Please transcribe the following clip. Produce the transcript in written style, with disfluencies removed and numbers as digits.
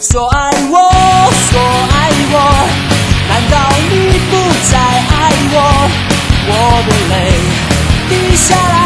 说爱我，说爱我，难道你不再爱我？我的泪滴下来。